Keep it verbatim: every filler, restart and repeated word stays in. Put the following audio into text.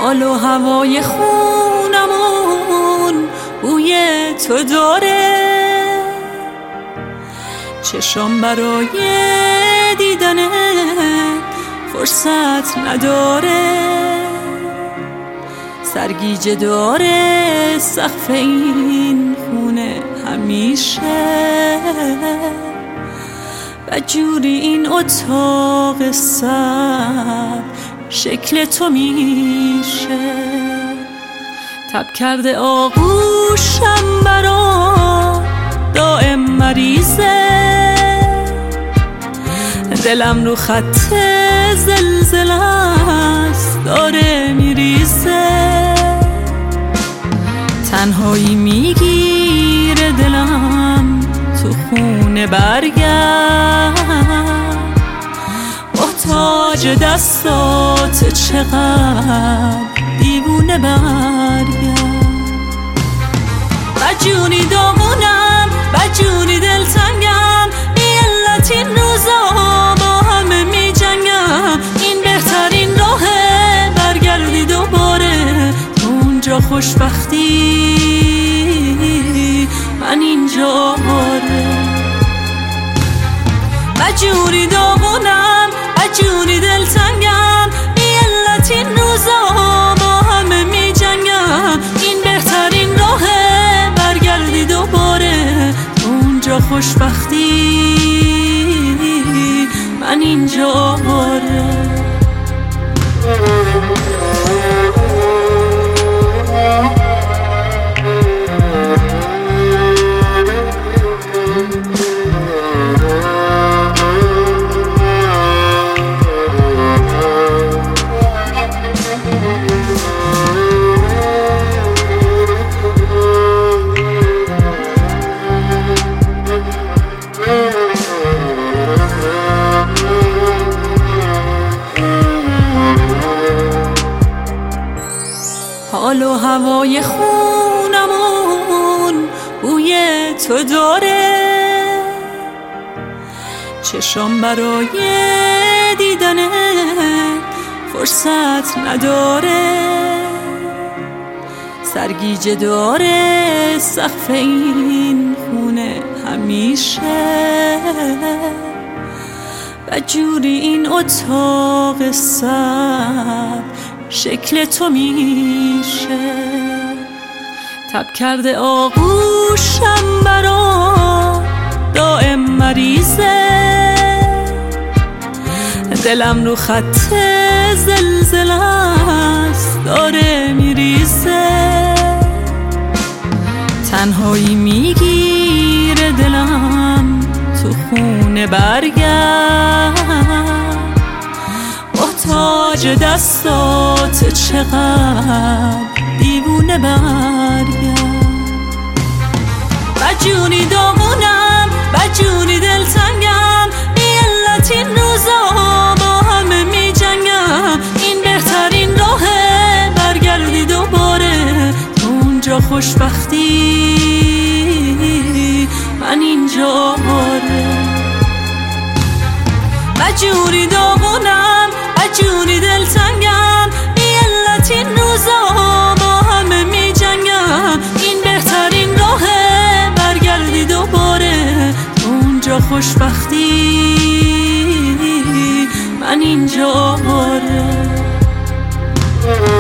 حال و هوای خونمون بوی تو داره، چشم برای دیدن فرصت نداره، سرگیجه داره سقف این خونه همیشه، بدجوری این اتاق سر شکل تو میشه، تب کرده آغوشم برا دائم مریضه، دلم رو خط زلزله است داره میریزه، تنهایی میگیره دلم تو خونه برگرد، با تاج دستات چقدر دیوونه برگرد، بدجونی دامونم بدجونی دلتنگم، بی علت این روزا با همه می جنگم، این بهترین راهه برگردی دوباره تو اونجا خوشبختی من اینجا آواره، بدجونی دامونم بدجونی دلتنگم، بی علت این روزا با همه می جنگم، این بهترین راهه برگردی دوباره تو اونجا خوشبختی من اینجا آواره. حال و هوای خونمون بوی تو داره، چشم برای دیدن فرصت نداره، سرگیجه داره سقف این خونه همیشه، بدجوری این اتاق سر شکل تو میشه، تب کرده آغوشم برا دائم مریضه، دلم رو خط زلزله است داره میریزه، تنهایی میگیره دلم تو خونه برگرد، تاج دستات چقدر دیوونه برگرد، بدجونی دامونم بدجونی دلتنگم، بی علت این روزا با همه می جنگم، این بهترین راهه برگردی دوباره تو اونجا خوشبختی من اینجا آواره، بدجوری دامونم بدجوری دلتنگم، بی علت این روزا با همه می جنگم، این بهترین راهه برگردی دوباره تو اونجا خوشبختی من اینجا آواره.